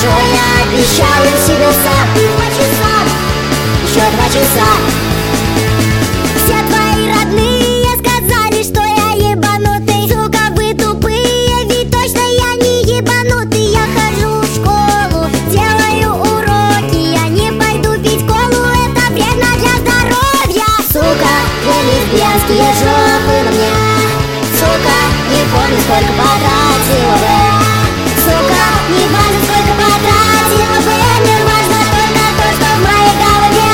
хорошо, я обещаю себе сам. 2 часа, еще 2 часа. Все твои родные сказали, что я ебанутый. Сука, вы тупые, ведь точно я не ебанутый. Я хожу в школу, делаю уроки, я не пойду пить колу, это вредно для здоровья. Сука, две лесбиянские жопы на мне. Сука, не помню, сколько потратила бы. Сука, не важно, сколько потратила бы. Мне важно только то, что в моей голове.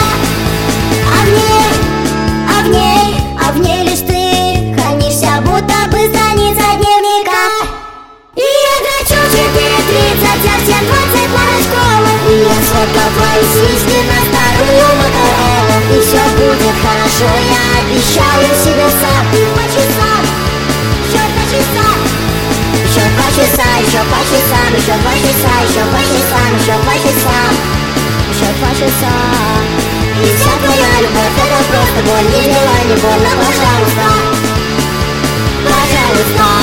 А в ней лишь ты хранишься, будто бы страница дневника. И я дрочу 4:30, а всем 20 пора школы. И я сфоткал твои сиськи на старую Моторолу. И все будет хорошо, я обещаю себе сам. 2 часа, еще 2 часа. Еще 2 часа, еще по часам, еще 2 часа, еще по часам, еще 2 часам, еще 2 часа. И вся твоя любовь это просто боль, не делай, не больно, пожалуйста, пожалуйста.